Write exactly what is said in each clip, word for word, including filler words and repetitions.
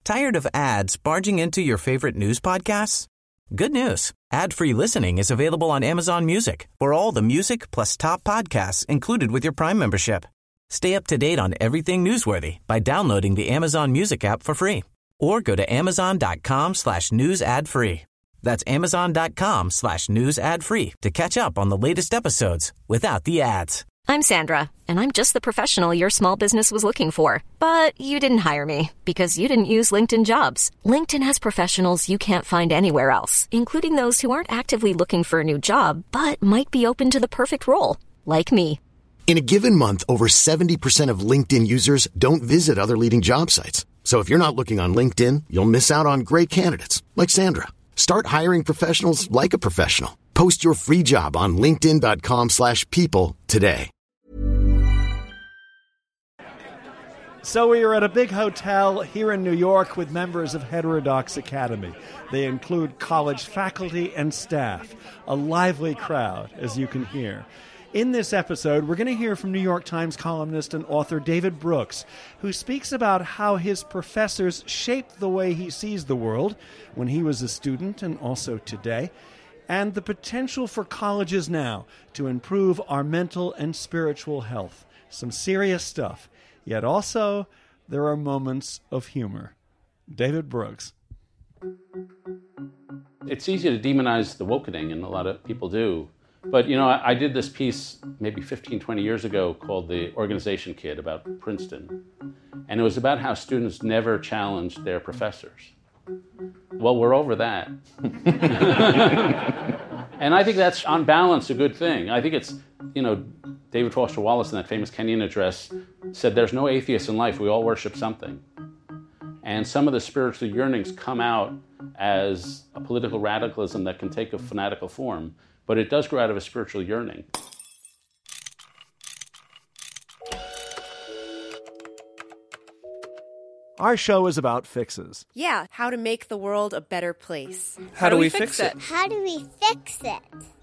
Tired of ads barging into your favorite news podcasts? Good news. Ad-free listening is available on Amazon Music for all the music plus top podcasts included with your Prime membership. Stay up to date on everything newsworthy by downloading the Amazon Music app for free or go to amazon.com slash news ad free. That's amazon.com slash news ad free to catch up on the latest episodes without the ads. I'm Sandra, and I'm just the professional your small business was looking for. But you didn't hire me because you didn't use LinkedIn Jobs. LinkedIn has professionals you can't find anywhere else, including those who aren't actively looking for a new job, but might be open to the perfect role, like me. In a given month, over seventy percent of LinkedIn users don't visit other leading job sites. So if you're not looking on LinkedIn, you'll miss out on great candidates like Sandra. Start hiring professionals like a professional. Post your free job on linkedin.com slash people today. So we are at a big hotel here in New York with members of Heterodox Academy. They include college faculty and staff, a lively crowd, as you can hear. In this episode, we're going to hear from New York Times columnist and author David Brooks, who speaks about how his professors shaped the way he sees the world when he was a student and also today, and the potential for colleges now to improve our mental and spiritual health. Some serious stuff. Yet also, there are moments of humor. David Brooks. It's easy to demonize the wokening, and a lot of people do. But, you know, I, I did this piece maybe fifteen, twenty years ago called The Organization Kid about Princeton. And it was about how students never challenged their professors. Well, we're over that. And I think that's, on balance, a good thing. I think it's, you know, David Foster Wallace in that famous Kenyon address said there's no atheist in life, we all worship something. And some of the spiritual yearnings come out as a political radicalism that can take a fanatical form, but it does grow out of a spiritual yearning. Our show is about fixes. Yeah, how to make the world a better place. How, how do we fix it? it? How do we fix it?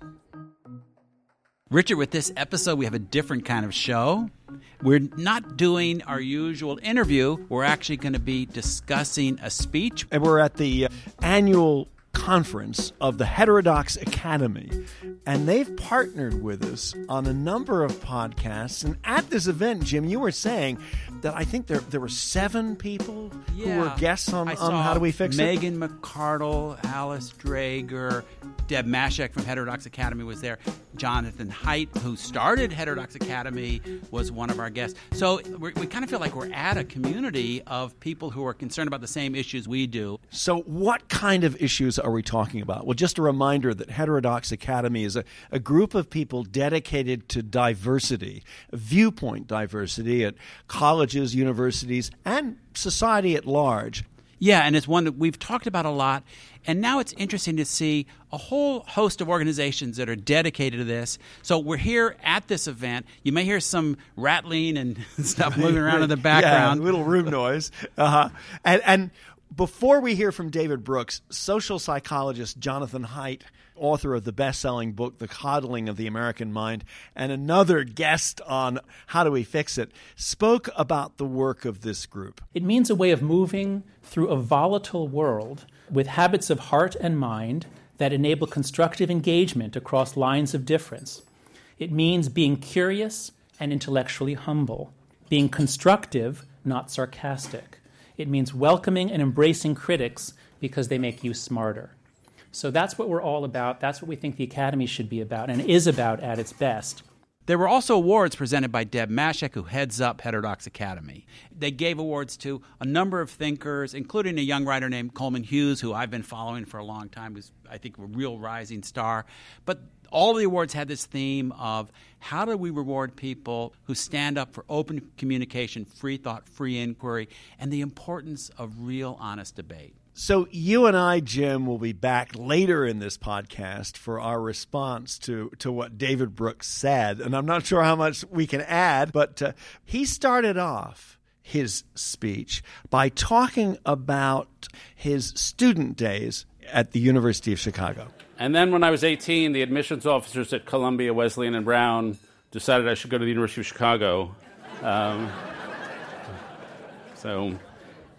Richard, with this episode, we have a different kind of show. We're not doing our usual interview. We're actually going to be discussing a speech. And we're at the uh, annual conference of the Heterodox Academy, and they've partnered with us on a number of podcasts. And at this event, Jim, you were saying that I think there there were seven people yeah. who were guests on, I on saw How Do We Fix Megan It? Megan McArdle, Alice Drager, Deb Mashek from Heterodox Academy was there. Jonathan Haidt, who started Heterodox Academy, was one of our guests. So we're, we kind of feel like we're at a community of people who are concerned about the same issues we do. So what kind of issues are we talking about? Well, just a reminder that Heterodox Academy is a, a group of people dedicated to diversity, viewpoint diversity at colleges, universities, and society at large. Yeah, and it's one that we've talked about a lot. And now it's interesting to see a whole host of organizations that are dedicated to this. So we're here at this event. You may hear some rattling and stuff moving around in the background. Yeah, little room noise. Uh-huh. And, and before we hear from David Brooks, social psychologist Jonathan Haidt, author of the best-selling book, The Coddling of the American Mind, and another guest on How Do We Fix It, spoke about the work of this group. It means a way of moving through a volatile world with habits of heart and mind that enable constructive engagement across lines of difference. It means being curious and intellectually humble, being constructive, not sarcastic. It means welcoming and embracing critics because they make you smarter. So that's what we're all about. That's what we think the Academy should be about and is about at its best. There were also awards presented by Deb Mashek, who heads up Heterodox Academy. They gave awards to a number of thinkers, including a young writer named Coleman Hughes, who I've been following for a long time, who's, I think, a real rising star. But all the awards had this theme of how do we reward people who stand up for open communication, free thought, free inquiry, and the importance of real, honest debate. So you and I, Jim, will be back later in this podcast for our response to, to what David Brooks said. And I'm not sure how much we can add, but uh, he started off his speech by talking about his student days at the University of Chicago. And then when I was eighteen, the admissions officers at Columbia, Wesleyan, and Brown decided I should go to the University of Chicago. Um, so...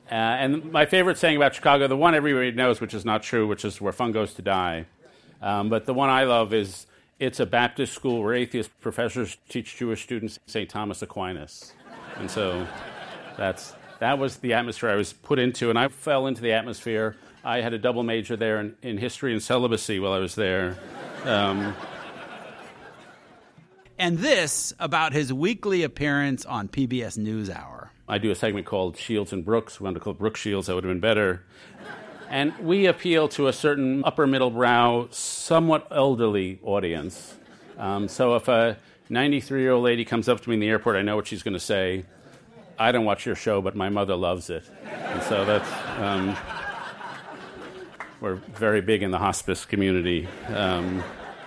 Uh, and my favorite saying about Chicago, the one everybody knows, which is not true, which is where fun goes to die. Um, but the one I love is, it's a Baptist school where atheist professors teach Jewish students Saint Thomas Aquinas. And so that's that was the atmosphere I was put into, and I fell into the atmosphere. I had a double major there in, in history and celibacy while I was there. Um, and this about his weekly appearance on P B S NewsHour. I do a segment called Shields and Brooks. We wanted to call it Brooks Shields. That would have been better. And we appeal to a certain upper middle brow, somewhat elderly audience. Um, so if a ninety-three-year-old lady comes up to me in the airport, I know what she's going to say. I don't watch your show, but my mother loves it. And so that's, um, we're very big in the hospice community. Um,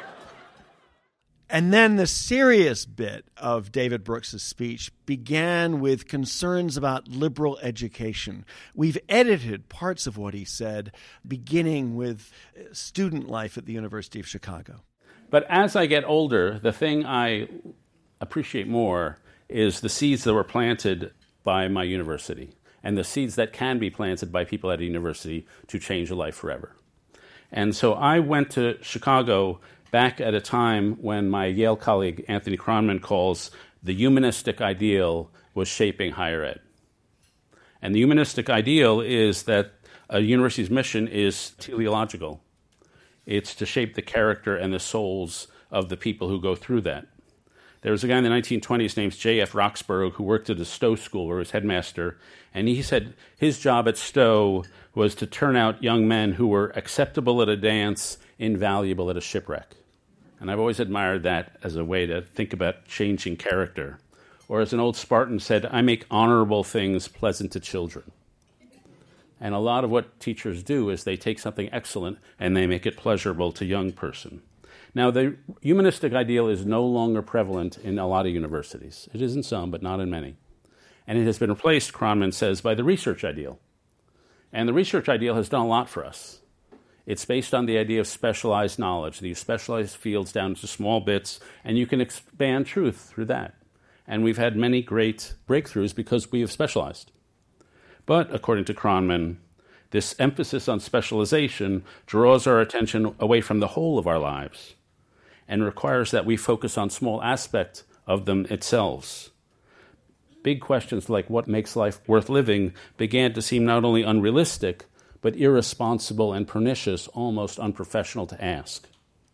And then the serious bit of David Brooks' speech began with concerns about liberal education. We've edited parts of what he said, beginning with student life at the University of Chicago. But as I get older, the thing I appreciate more is the seeds that were planted by my university and the seeds that can be planted by people at a university to change a life forever. And so I went to Chicago back at a time when my Yale colleague Anthony Kronman calls the humanistic ideal was shaping higher ed. And the humanistic ideal is that a university's mission is teleological. It's to shape the character and the souls of the people who go through that. There was a guy in the nineteen twenties named J F Roxburgh who worked at a Stowe school where he was headmaster, and he said his job at Stowe was to turn out young men who were acceptable at a dance, invaluable at a shipwreck. And I've always admired that as a way to think about changing character. Or as an old Spartan said, I make honorable things pleasant to children. And a lot of what teachers do is they take something excellent and they make it pleasurable to a young person. Now, the humanistic ideal is no longer prevalent in a lot of universities. It is in some, but not in many. And it has been replaced, Kronman says, by the research ideal. And the research ideal has done a lot for us. It's based on the idea of specialized knowledge. These specialized fields down into small bits, and you can expand truth through that. And we've had many great breakthroughs because we have specialized. But, according to Kronman, this emphasis on specialization draws our attention away from the whole of our lives and requires that we focus on small aspects of them itself. Big questions like what makes life worth living began to seem not only unrealistic, but irresponsible and pernicious, almost unprofessional to ask.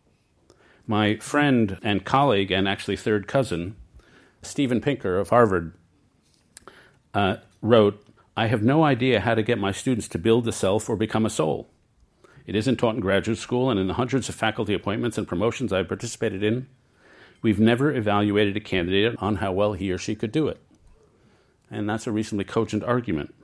My friend and colleague, and actually third cousin, Steven Pinker of Harvard, uh, wrote, I have no idea how to get my students to build a self or become a soul. It isn't taught in graduate school, and in the hundreds of faculty appointments and promotions I've participated in, we've never evaluated a candidate on how well he or she could do it. And that's a reasonably cogent argument.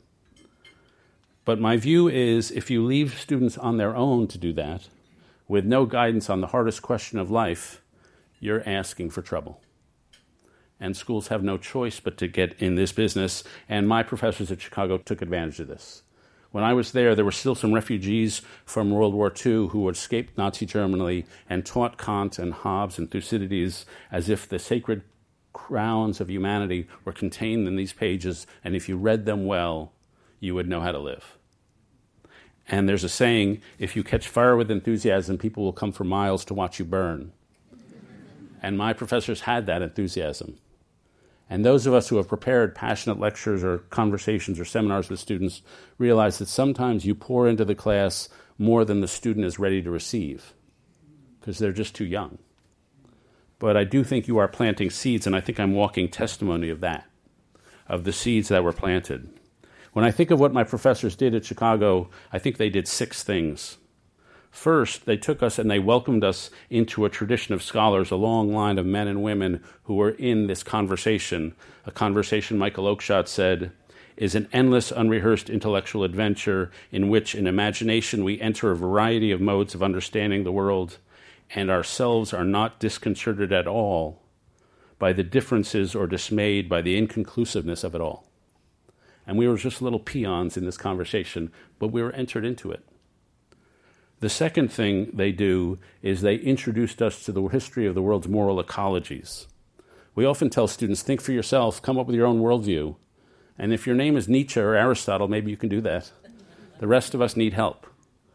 But my view is if you leave students on their own to do that, with no guidance on the hardest question of life, you're asking for trouble. And schools have no choice but to get in this business, and my professors at Chicago took advantage of this. When I was there, there were still some refugees from World War Two who had escaped Nazi Germany and taught Kant and Hobbes and Thucydides as if the sacred crowns of humanity were contained in these pages, and if you read them well, you would know how to live. And there's a saying, if you catch fire with enthusiasm, people will come for miles to watch you burn. And my professors had that enthusiasm. And those of us who have prepared passionate lectures or conversations or seminars with students realize that sometimes you pour into the class more than the student is ready to receive, because they're just too young. But I do think you are planting seeds, and I think I'm walking testimony of that, of the seeds that were planted. When I think of what my professors did at Chicago, I think they did six things. First, they took us and they welcomed us into a tradition of scholars, a long line of men and women who were in this conversation. A conversation, Michael Oakeshott said, is an endless, unrehearsed intellectual adventure in which in imagination we enter a variety of modes of understanding the world, and ourselves are not disconcerted at all by the differences or dismayed by the inconclusiveness of it all. And we were just little peons in this conversation, but we were entered into it. The second thing they do is they introduced us to the history of the world's moral ecologies. We often tell students, think for yourself, come up with your own worldview. And if your name is Nietzsche or Aristotle, maybe you can do that. The rest of us need help.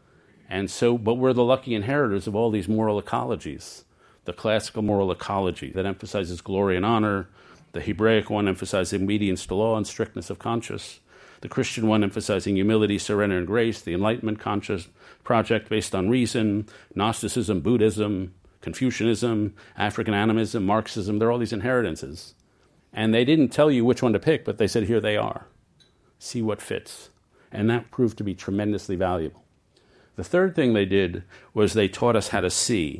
And so, but we're the lucky inheritors of all these moral ecologies. The classical moral ecology that emphasizes glory and honor, the Hebraic one emphasizing obedience to law and strictness of conscience, the Christian one emphasizing humility, surrender, and grace, the Enlightenment conscious project based on reason, Gnosticism, Buddhism, Confucianism, African animism, Marxism. There are all these inheritances. And they didn't tell you which one to pick, but they said, here they are. See what fits. And that proved to be tremendously valuable. The third thing they did was they taught us how to see.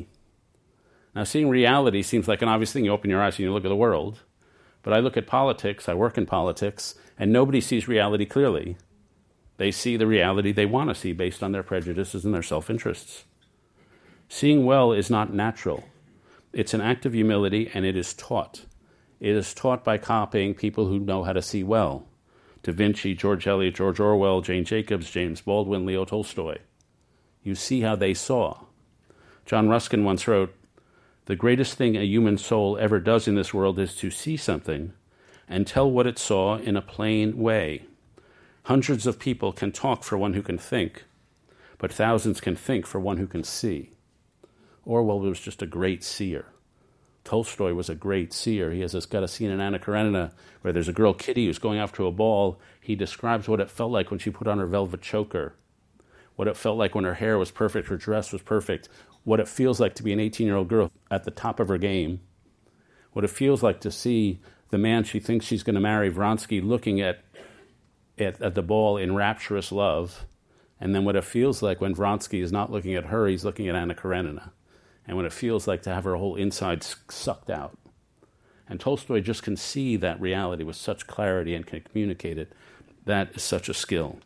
Now, seeing reality seems like an obvious thing. You open your eyes and you look at the world. But I look at politics, I work in politics, and nobody sees reality clearly. They see the reality they want to see based on their prejudices and their self-interests. Seeing well is not natural. It's an act of humility, and it is taught. It is taught by copying people who know how to see well. Da Vinci, George Eliot, George Orwell, Jane Jacobs, James Baldwin, Leo Tolstoy. You see how they saw. John Ruskin once wrote, "The greatest thing a human soul ever does in this world is to see something and tell what it saw in a plain way. Hundreds of people can talk for one who can think, but thousands can think for one who can see." Orwell was just a great seer. Tolstoy was a great seer. He has this, got a scene in Anna Karenina where there's a girl, Kitty, who's going off to a ball. He describes what it felt like when she put on her velvet choker, what it felt like when her hair was perfect, her dress was perfect, what it feels like to be an eighteen-year-old girl at the top of her game, what it feels like to see the man she thinks she's going to marry, Vronsky, looking at, at, at the ball in rapturous love, and then what it feels like when Vronsky is not looking at her, he's looking at Anna Karenina, and what it feels like to have her whole inside sucked out. And Tolstoy just can see that reality with such clarity and can communicate it. That is such a skill.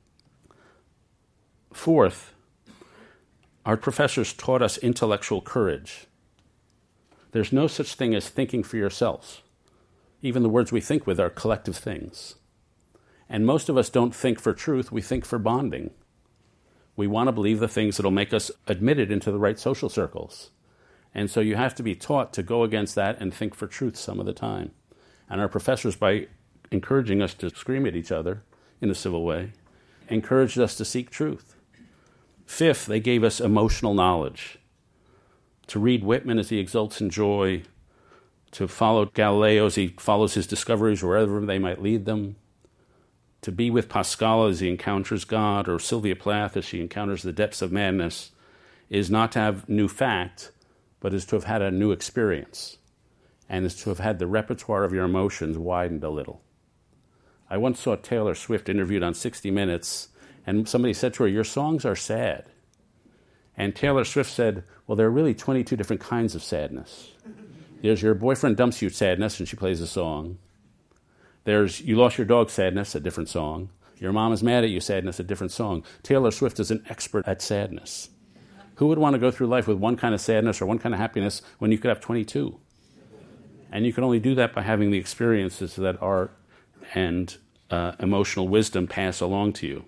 Fourth, our professors taught us intellectual courage. There's no such thing as thinking for yourselves. Even the words we think with are collective things. And most of us don't think for truth, we think for bonding. We want to believe the things that will make us admitted into the right social circles. And so you have to be taught to go against that and think for truth some of the time. And our professors, by encouraging us to scream at each other in a civil way, encouraged us to seek truth. Fifth, they gave us emotional knowledge. To read Whitman as he exults in joy, to follow Galileo as he follows his discoveries wherever they might lead them, to be with Pascal as he encounters God, or Sylvia Plath as she encounters the depths of madness, is not to have new fact, but is to have had a new experience, and is to have had the repertoire of your emotions widened a little. I once saw Taylor Swift interviewed on sixty minutes, and somebody said to her, "Your songs are sad." And Taylor Swift said, "Well, there are really twenty-two different kinds of sadness. There's your boyfriend dumps you sadness, and she plays a song. There's you lost your dog sadness, a different song. Your mom is mad at you sadness, a different song. Taylor Swift is an expert at sadness." Who would want to go through life with one kind of sadness or one kind of happiness when you could have twenty-two? And you can only do that by having the experiences that art and uh, emotional wisdom pass along to you.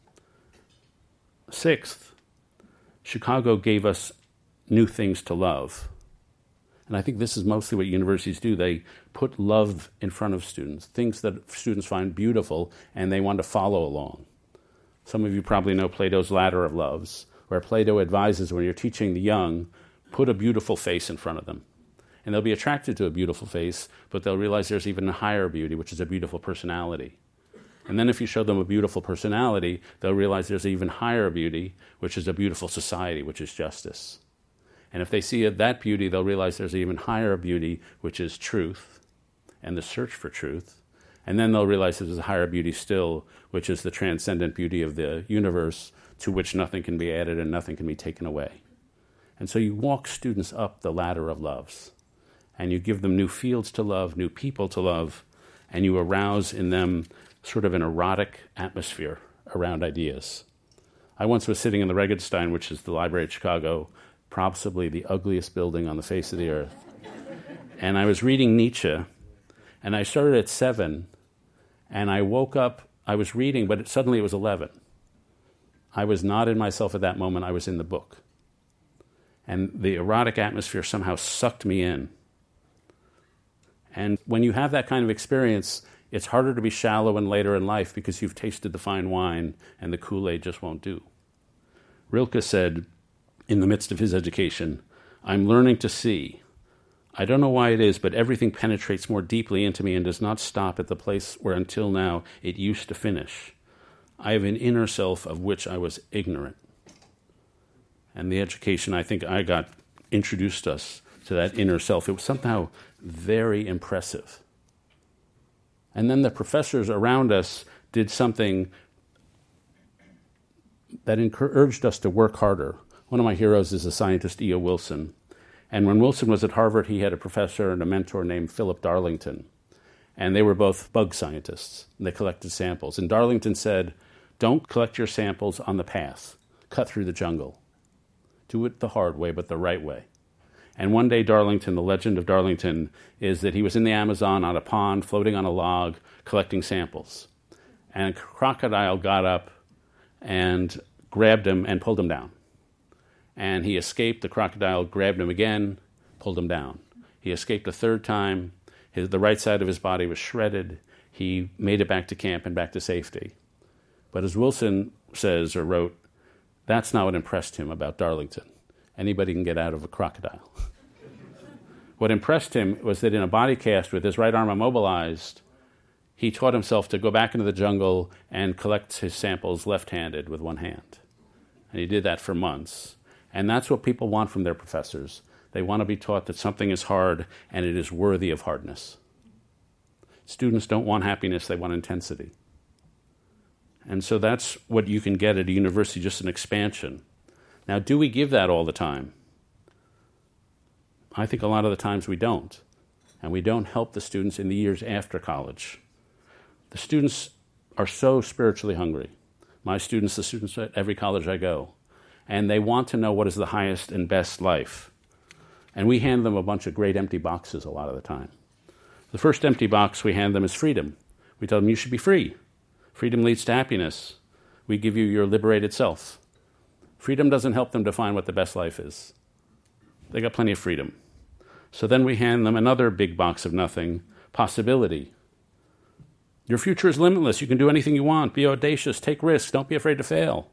Sixth, Chicago gave us new things to love. And I think this is mostly what universities do. They put love in front of students, things that students find beautiful and they want to follow along. Some of you probably know Plato's Ladder of Loves, where Plato advises when you're teaching the young, put a beautiful face in front of them. And they'll be attracted to a beautiful face, but they'll realize there's even a higher beauty, which is a beautiful personality. And then if you show them a beautiful personality, they'll realize there's an even higher beauty, which is a beautiful society, which is justice. And if they see that beauty, they'll realize there's an even higher beauty, which is truth and the search for truth. And then they'll realize there's a higher beauty still, which is the transcendent beauty of the universe, to which nothing can be added and nothing can be taken away. And so you walk students up the ladder of loves, and you give them new fields to love, new people to love, and you arouse in them sort of an erotic atmosphere around ideas. I once was sitting in the Regenstein, which is the Library of Chicago, possibly the ugliest building on the face of the earth. And I was reading Nietzsche, and I started at seven, and I woke up, I was reading, but it, suddenly it was eleven. I was not in myself at that moment, I was in the book. And the erotic atmosphere somehow sucked me in. And when you have that kind of experience, it's harder to be shallow and later in life because you've tasted the fine wine and the Kool-Aid just won't do. Rilke said, in the midst of his education, I'm learning to see. I don't know why it is, but everything penetrates more deeply into me and does not stop at the place where until now it used to finish. I have an inner self of which I was ignorant. And the education I think I got introduced us to that inner self. It was somehow very impressive. And then the professors around us did something that encouraged us to work harder. One of my heroes is the scientist E O Wilson. And when Wilson was at Harvard, he had a professor and a mentor named Philip Darlington. And they were both bug scientists. And they collected samples. And Darlington said, don't collect your samples on the path. Cut through the jungle. Do it the hard way, but the right way. And one day Darlington, the legend of Darlington, is that he was in the Amazon on a pond, floating on a log, collecting samples. And a crocodile got up and grabbed him and pulled him down. And he escaped. The crocodile grabbed him again, pulled him down. He escaped a third time. His, the right side of his body was shredded. He made it back to camp and back to safety. But as Wilson says or wrote, that's not what impressed him about Darlington. Anybody can get out of a crocodile. What impressed him was that in a body cast with his right arm immobilized, he taught himself to go back into the jungle and collect his samples left-handed with one hand. And he did that for months. And that's what people want from their professors. They want to be taught that something is hard and it is worthy of hardness. Students don't want happiness, they want intensity. And so that's what you can get at a university, just an expansion. Now, do we give that all the time? I think a lot of the times we don't. And we don't help the students in the years after college. The students are so spiritually hungry. My students, the students at every college I go. And they want to know what is the highest and best life. And we hand them a bunch of great empty boxes a lot of the time. The first empty box we hand them is freedom. We tell them you should be free. Freedom leads to happiness. We give you your liberated self. Freedom doesn't help them define what the best life is. They got plenty of freedom. So then we hand them another big box of nothing, possibility. Your future is limitless. You can do anything you want. Be audacious. Take risks. Don't be afraid to fail.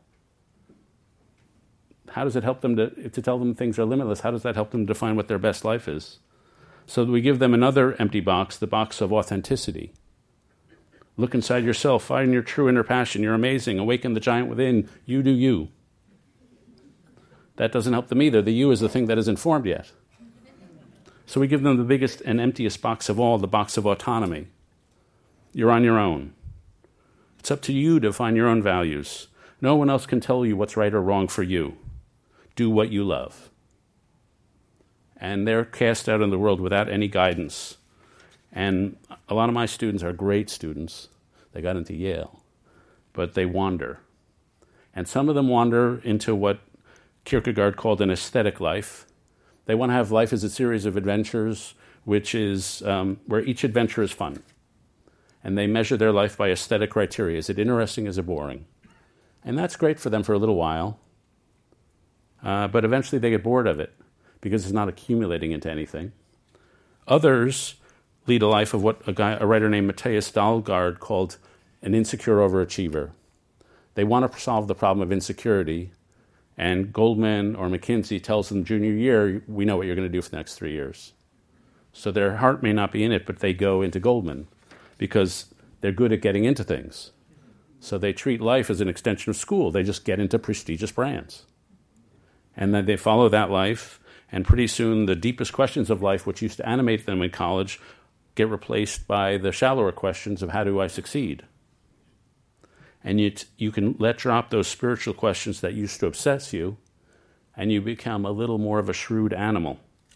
How does it help them to, to tell them things are limitless? How does that help them define what their best life is? So we give them another empty box, the box of authenticity. Look inside yourself. Find your true inner passion. You're amazing. Awaken the giant within. You do you. That doesn't help them either. The you is the thing that isn't formed yet. So we give them the biggest and emptiest box of all, the box of autonomy. You're on your own. It's up to you to find your own values. No one else can tell you what's right or wrong for you. Do what you love. And they're cast out in the world without any guidance. And a lot of my students are great students. They got into Yale. But they wander. And some of them wander into what Kierkegaard called an aesthetic life. They want to have life as a series of adventures, which is um, where each adventure is fun. And they measure their life by aesthetic criteria. Is it interesting? Is it boring? And that's great for them for a little while. Uh, but eventually they get bored of it because it's not accumulating into anything. Others lead a life of what a, guy, a writer named Matthias Dahlgaard called an insecure overachiever. They want to solve the problem of insecurity, and Goldman or McKinsey tells them junior year, we know what you're going to do for the next three years. So their heart may not be in it, but they go into Goldman because they're good at getting into things. So they treat life as an extension of school. They just get into prestigious brands. And then they follow that life, and pretty soon the deepest questions of life, which used to animate them in college, get replaced by the shallower questions of how do I succeed? And you, t- you can let drop those spiritual questions that used to obsess you, and you become a little more of a shrewd animal.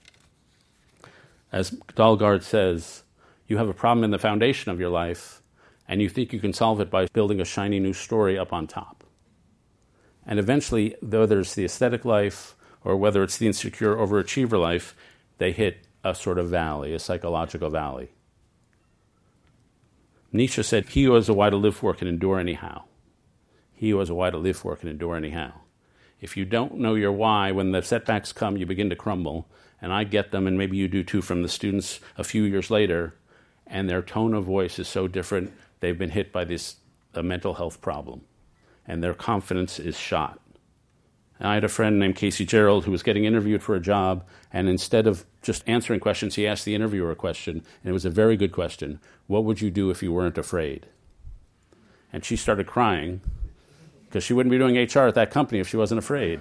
As Dahlgaard says, you have a problem in the foundation of your life, and you think you can solve it by building a shiny new story up on top. And eventually, whether it's the aesthetic life or whether it's the insecure overachiever life, they hit a sort of valley, a psychological valley. Nietzsche said, he who has a why to live for can endure anyhow. He who has a why to live for can endure anyhow. If you don't know your why, when the setbacks come, you begin to crumble. And I get them, and maybe you do too, from the students a few years later. and their tone of voice is so different, they've been hit by this a mental health problem, and their confidence is shot. And I had a friend named Casey Gerald who was getting interviewed for a job, and instead of just answering questions, he asked the interviewer a question, and it was a very good question. What would you do if you weren't afraid? And she started crying, because she wouldn't be doing H R at that company if she wasn't afraid.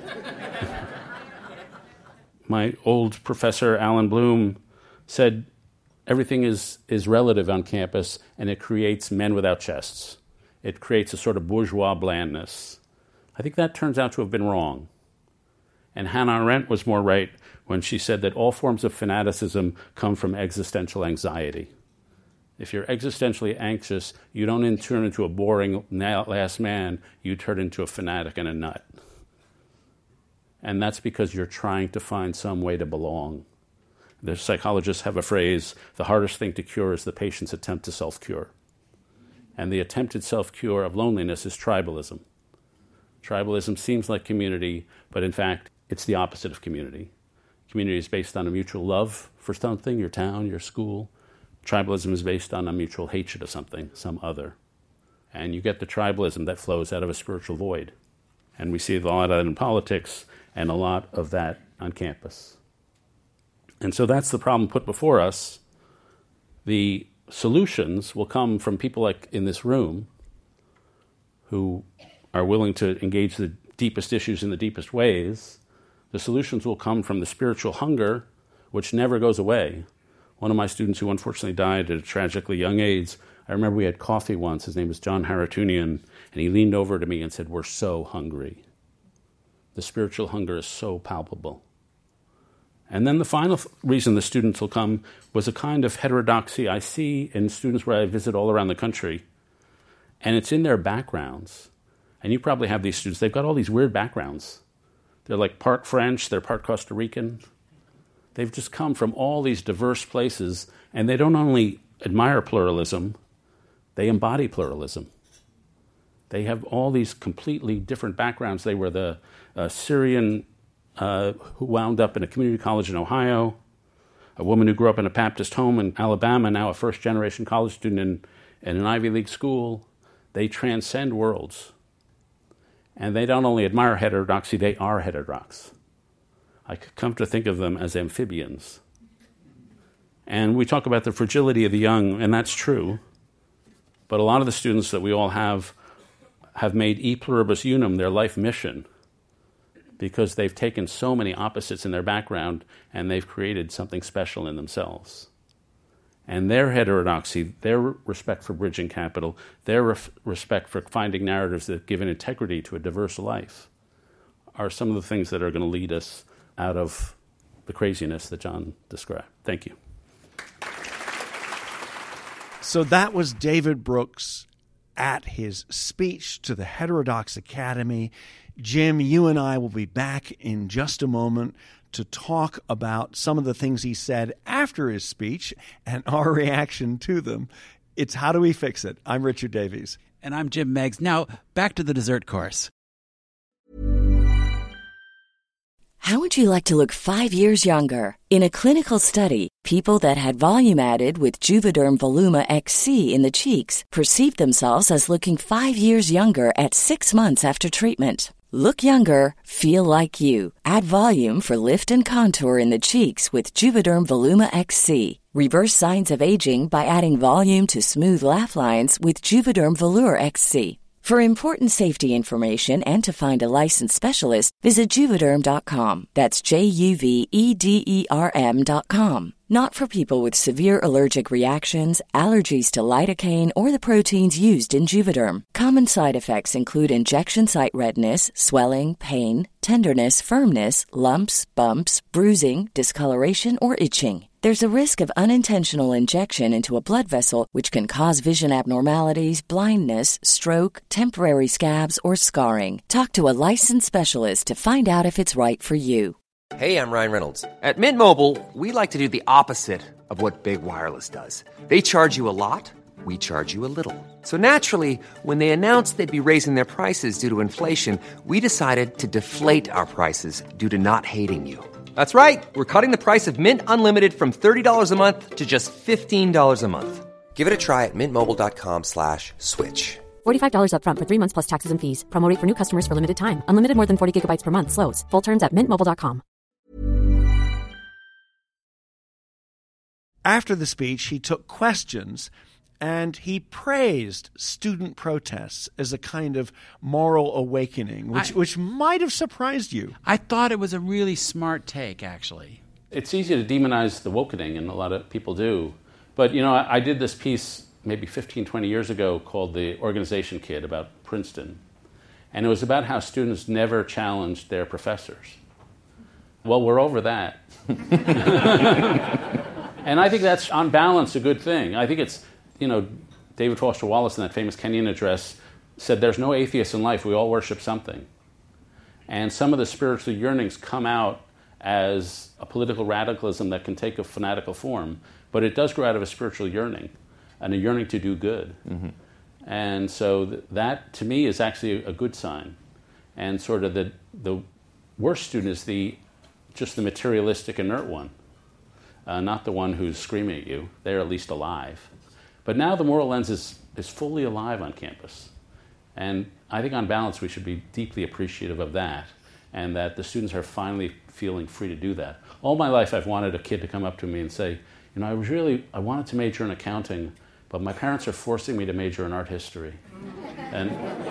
My old professor, Alan Bloom, said, everything is, is relative on campus, and it creates men without chests. It creates a sort of bourgeois blandness. I think that turns out to have been wrong. And Hannah Arendt was more right when she said that all forms of fanaticism come from existential anxiety. If you're existentially anxious, you don't turn into a boring last man, you turn into a fanatic and a nut. And that's because you're trying to find some way to belong. The psychologists have a phrase, the hardest thing to cure is the patient's attempt to self-cure. And the attempted self-cure of loneliness is tribalism. Tribalism seems like community, but in fact, it's the opposite of community. Community is based on a mutual love for something, your town, your school. Tribalism is based on a mutual hatred of something, some other. And you get the tribalism that flows out of a spiritual void. And we see a lot of that in politics and a lot of that on campus. And so that's the problem put before us. The solutions will come from people like in this room who are willing to engage the deepest issues in the deepest ways. The solutions will come from the spiritual hunger, which never goes away. One of my students who unfortunately died at a tragically young age, I remember we had coffee once. His name was John Haratunian, and he leaned over to me and said, we're so hungry. The spiritual hunger is so palpable. And then the final reason the students will come was a kind of heterodoxy I see in students where I visit all around the country, and it's in their backgrounds. And you probably have these students, they've got all these weird backgrounds. They're like part French, they're part Costa Rican. They've just come from all these diverse places, and they don't only admire pluralism, they embody pluralism. They have all these completely different backgrounds. They were the uh, Syrian uh, who wound up in a community college in Ohio, a woman who grew up in a Baptist home in Alabama, now a first-generation college student in, in an Ivy League school. They transcend worlds. And they don't only admire heterodoxy, they are heterodox. I could come to think of them as amphibians. And we talk about the fragility of the young, and that's true. But a lot of the students that we all have have made e pluribus unum their life mission because they've taken so many opposites in their background and they've created something special in themselves. And their heterodoxy, their respect for bridging capital, their ref- respect for finding narratives that give an integrity to a diverse life are some of the things that are going to lead us out of the craziness that John described. Thank you. So that was David Brooks at his speech to the Heterodox Academy. Jim, you and I will be back in just a moment to talk about some of the things he said after his speech and our reaction to them. It's How Do We Fix It? I'm Richard Davies. And I'm Jim Meigs. Now, back to the dessert course. How would you like to look five years younger? In a clinical study, people that had volume added with Juvederm Voluma X C in the cheeks perceived themselves as looking five years younger at six months after treatment. Look younger, feel like you. Add volume for lift and contour in the cheeks with Juvederm Voluma X C. Reverse signs of aging by adding volume to smooth laugh lines with Juvederm Volure X C. For important safety information and to find a licensed specialist, visit Juvederm dot com. That's J U V E D E R M dot com. Not for people with severe allergic reactions, allergies to lidocaine, or the proteins used in Juvederm. Common side effects include injection site redness, swelling, pain, tenderness, firmness, lumps, bumps, bruising, discoloration, or itching. There's a risk of unintentional injection into a blood vessel, which can cause vision abnormalities, blindness, stroke, temporary scabs, or scarring. Talk to a licensed specialist to find out if it's right for you. Hey, I'm Ryan Reynolds. At Mint Mobile, we like to do the opposite of what Big Wireless does. They charge you a lot, we charge you a little. So naturally, when they announced they'd be raising their prices due to inflation, we decided to deflate our prices due to not hating you. That's right. We're cutting the price of Mint Unlimited from thirty dollars a month to just fifteen dollars a month. Give it a try at mintmobile.com slash switch. forty-five dollars up front for three months plus taxes and fees. Promo rate for new customers for limited time. Unlimited more than forty gigabytes per month. Slows full terms at mint mobile dot com. After the speech, he took questions and he praised student protests as a kind of moral awakening, which, I, which might have surprised you. I thought it was a really smart take, actually. It's easy to demonize the wokening, and a lot of people do. But, you know, I, I did this piece maybe fifteen, twenty years ago called The Organization Kid about Princeton. And it was about how students never challenged their professors. Well, we're over that. And I think that's, on balance, a good thing. I think it's, you know, David Foster Wallace in that famous Kenyon address said there's no atheists in life, we all worship something. And some of the spiritual yearnings come out as a political radicalism that can take a fanatical form, but it does grow out of a spiritual yearning, and a yearning to do good. Mm-hmm. And so th- that, to me, is actually a good sign. And sort of the the worst student is the just the materialistic, inert one, uh, not the one who's screaming at you. They're at least alive. But now the moral lens is, is fully alive on campus. And I think on balance we should be deeply appreciative of that, and that the students are finally feeling free to do that. All my life I've wanted a kid to come up to me and say, you know, I was really, I wanted to major in accounting, but my parents are forcing me to major in art history. And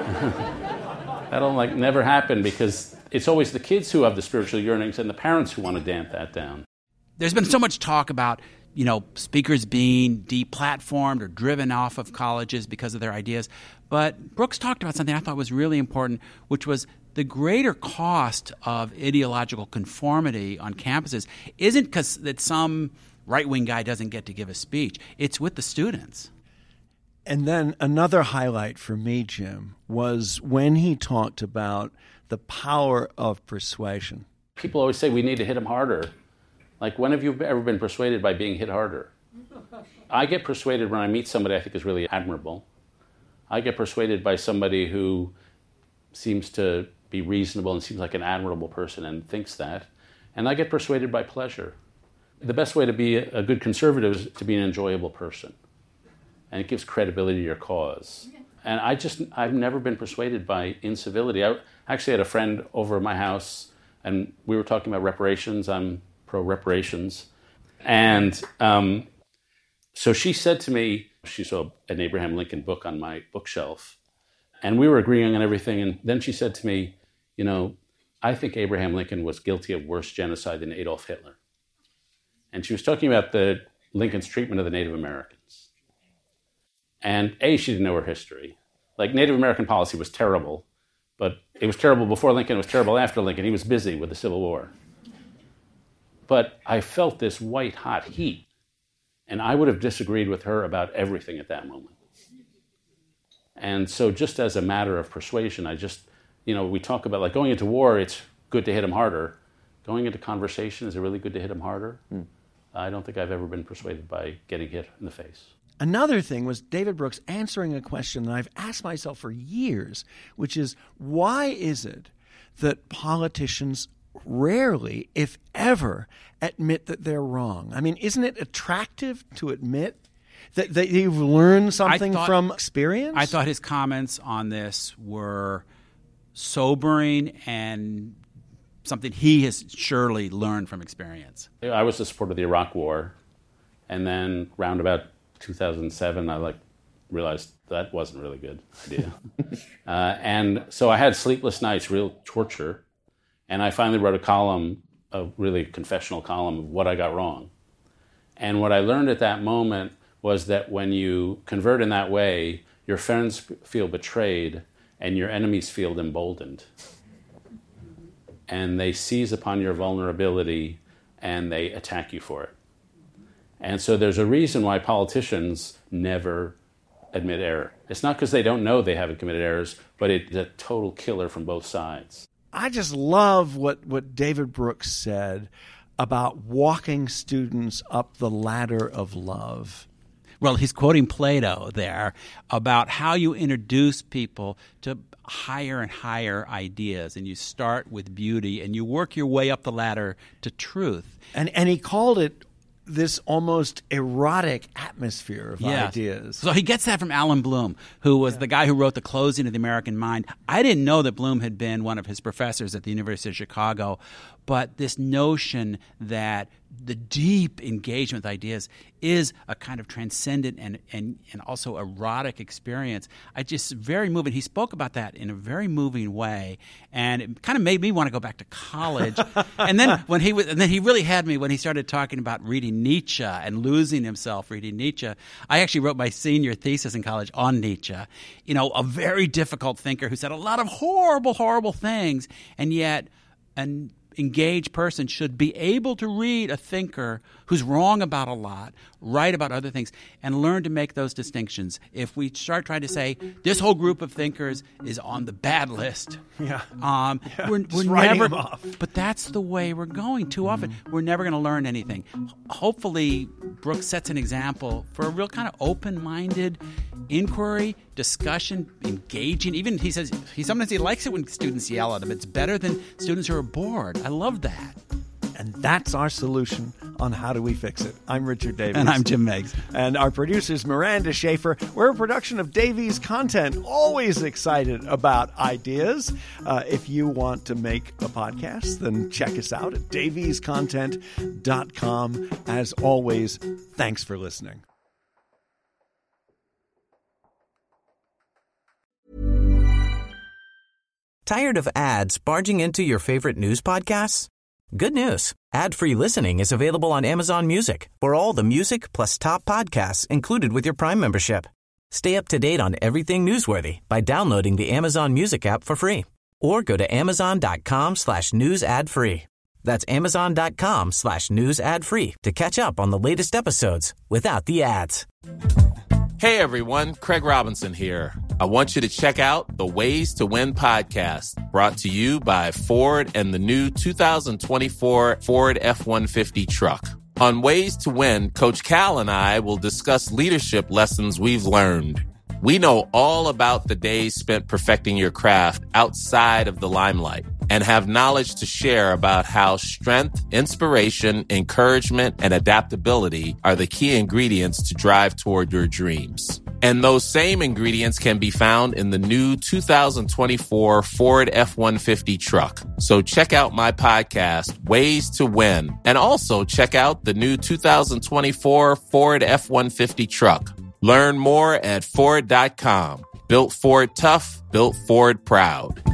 that'll like never happen, because it's always the kids who have the spiritual yearnings and the parents who want to damp that down. There's been so much talk about, you know, speakers being deplatformed or driven off of colleges because of their ideas. But Brooks talked about something I thought was really important, which was the greater cost of ideological conformity on campuses isn't because that some right-wing guy doesn't get to give a speech. It's with the students. And then another highlight for me, Jim, was when he talked about the power of persuasion. People always say we need to hit them harder. Like, when have you ever been persuaded by being hit harder? I get persuaded when I meet somebody I think is really admirable. I get persuaded by somebody who seems to be reasonable and seems like an admirable person and thinks that. And I get persuaded by pleasure. The best way to be a good conservative is to be an enjoyable person. And it gives credibility to your cause. And I just, I've never been persuaded by incivility. I actually had a friend over at my house, and we were talking about reparations. I'm pro-reparations. And um, so she said to me, she saw an Abraham Lincoln book on my bookshelf, and we were agreeing on everything. And then she said to me, you know, I think Abraham Lincoln was guilty of worse genocide than Adolf Hitler. And she was talking about the Lincoln's treatment of the Native Americans. And A, she didn't know her history. Like, Native American policy was terrible, but it was terrible before Lincoln, it was terrible after Lincoln. He was busy with the Civil War. But I felt this white-hot heat, and I would have disagreed with her about everything at that moment. And so just as a matter of persuasion, I just, you know, we talk about, like, going into war, it's good to hit them harder. Going into conversation, is it really good to hit them harder? Mm. I don't think I've ever been persuaded by getting hit in the face. Another thing was David Brooks answering a question that I've asked myself for years, which is, why is it that politicians rarely, if ever, admit that they're wrong? I mean, isn't it attractive to admit that, that you've learned something thought, from experience? I thought his comments on this were sobering and something he has surely learned from experience. I was a supporter of the Iraq War, and then round about two thousand seven, I like realized that wasn't a really good idea. uh, and so I had sleepless nights, real torture, and I finally wrote a column, a really confessional column of what I got wrong. And what I learned at that moment was that when you convert in that way, your friends feel betrayed and your enemies feel emboldened. And they seize upon your vulnerability and they attack you for it. And so there's a reason why politicians never admit error. It's not because they don't know they haven't committed errors, but it's a total killer from both sides. I just love what, what David Brooks said about walking students up the ladder of love. Well, he's quoting Plato there about how you introduce people to higher and higher ideas, and you start with beauty and you work your way up the ladder to truth. And and he called it this almost erotic atmosphere of Yes. ideas. So he gets that from Alan Bloom, who was yeah. the guy who wrote The Closing of the American Mind. I didn't know that Bloom had been one of his professors at the University of Chicago, but this notion that the deep engagement with ideas is a kind of transcendent and, and, and also erotic experience. I just very moving. He spoke about that in a very moving way, and it kind of made me want to go back to college. and then when he was, and then he really had me when he started talking about reading Nietzsche and losing himself reading Nietzsche. I actually wrote my senior thesis in college on Nietzsche. You know, a very difficult thinker who said a lot of horrible, horrible things, and yet an engaged person should be able to read a thinker who's wrong about a lot, right about other things, and learn to make those distinctions. If we start trying to say this whole group of thinkers is on the bad list, yeah, um, yeah. we're, Just we're writing never. them off. But that's the way we're going. Too often, mm-hmm. we're never going to learn anything. Hopefully, Brooks sets an example for a real kind of open-minded inquiry, discussion, engaging. Even he says he sometimes he likes it when students yell at him. It's better than students who are bored. I love that. And that's our solution on How Do We Fix It. I'm Richard Davies. And I'm Jim Meigs. And our producer's Miranda Schaefer. We're a production of Davies Content, always excited about ideas. Uh, if you want to make a podcast, then check us out at davies content dot com. As always, thanks for listening. Tired of ads barging into your favorite news podcasts? Good news. Ad-free listening is available on Amazon Music for all the music plus top podcasts included with your Prime membership. Stay up to date on everything newsworthy by downloading the Amazon Music app for free or go to amazon.com slash news ad free. That's amazon.com slash news ad free to catch up on the latest episodes without the ads. Hey everyone, Craig Robinson here. I want you to check out the Ways to Win podcast, brought to you by Ford and the new two thousand twenty-four Ford F one fifty truck. On Ways to Win, Coach Cal and I will discuss leadership lessons we've learned. We know all about the days spent perfecting your craft outside of the limelight and have knowledge to share about how strength, inspiration, encouragement, and adaptability are the key ingredients to drive toward your dreams. And those same ingredients can be found in the new two thousand twenty-four Ford F one fifty truck. So check out my podcast, Ways to Win, and also check out the new two thousand twenty-four Ford F one fifty truck. Learn more at Ford dot com. Built Ford tough, built Ford proud.